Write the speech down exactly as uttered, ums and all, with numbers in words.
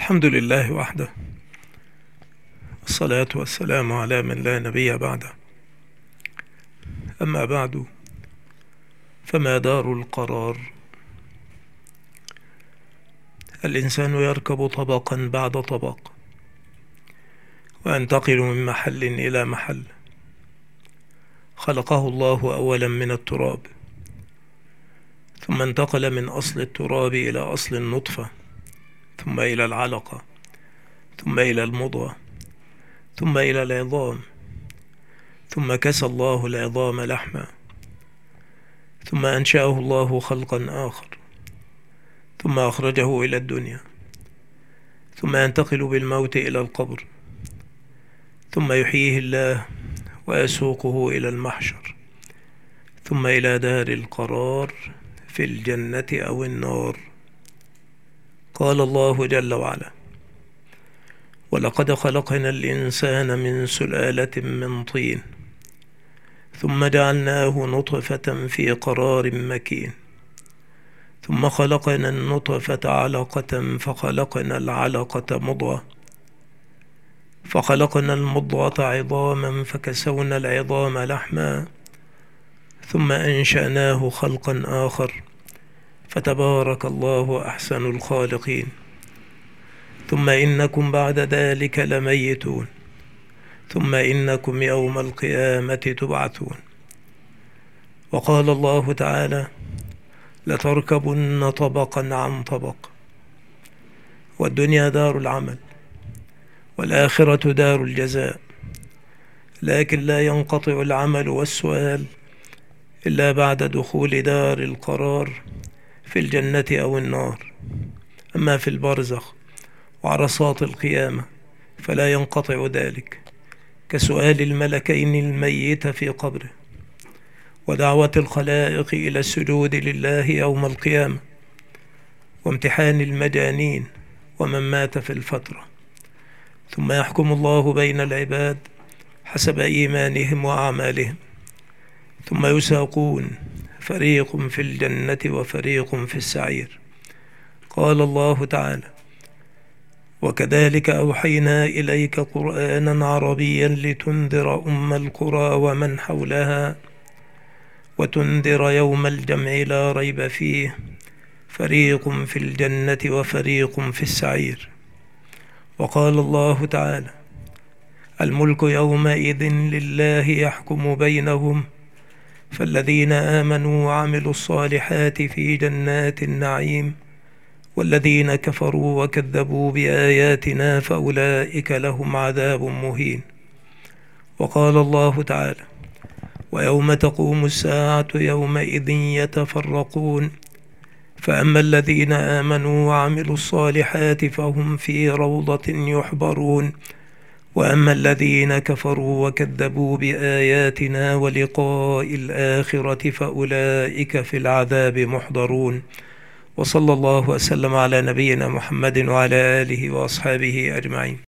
الحمد لله وحده، والصلاة والسلام على من لا نبي بعده. أما بعد، فما دار القرار؟ الإنسان يركب طبقا بعد طبق، وينتقل من محل إلى محل. خلقه الله أولا من التراب، ثم انتقل من أصل التراب إلى أصل النطفة، ثم إلى العلقة، ثم إلى المضغة، ثم إلى العظام، ثم كسى الله العظام لحما، ثم أنشأه الله خلقا آخر، ثم أخرجه إلى الدنيا، ثم ينتقل بالموت إلى القبر، ثم يحييه الله ويسوقه إلى المحشر، ثم إلى دار القرار في الجنة أو النار. قال الله جل وعلا: ولقد خلقنا الإنسان من سلالة من طين، ثم جعلناه نطفة في قرار مكين، ثم خلقنا النطفة علقة، فخلقنا العلقة مضغة، فخلقنا المضغة عظاما، فكسونا العظام لحما، ثم أنشأناه خلقا آخر، فتبارك الله أحسن الخالقين. ثم إنكم بعد ذلك لميتون، ثم إنكم يوم القيامة تبعثون. وقال الله تعالى: لتركبن طبقا عن طبق. والدنيا دار العمل، والآخرة دار الجزاء، لكن لا ينقطع العمل والسؤال إلا بعد دخول دار القرار في الجنة أو النار. أما في البرزخ وعرصات القيامة فلا ينقطع ذلك، كسؤال الملكين الميت في قبره، ودعوة الخلائق إلى السجود لله يوم القيامة، وامتحان المجانين ومن مات في الفترة. ثم يحكم الله بين العباد حسب إيمانهم وأعمالهم، ثم يساقون، فريق في الجنة وفريق في السعير. قال الله تعالى: وكذلك أوحينا إليك قرآنا عربيا لتنذر أم القرى ومن حولها وتنذر يوم الجمع لا ريب فيه، فريق في الجنة وفريق في السعير. وقال الله تعالى: الملك يومئذ لله يحكم بينهم، فالذين آمنوا وعملوا الصالحات في جنات النعيم، والذين كفروا وكذبوا بآياتنا فأولئك لهم عذاب مهين. وقال الله تعالى: ويوم تقوم الساعة يومئذ يتفرقون، فأما الذين آمنوا وعملوا الصالحات فهم في روضة يحبرون، وأما الذين كفروا وكذبوا بآياتنا ولقاء الآخرة فأولئك في العذاب محضرون. وصلى الله وسلم على نبينا محمد وعلى آله وأصحابه أجمعين.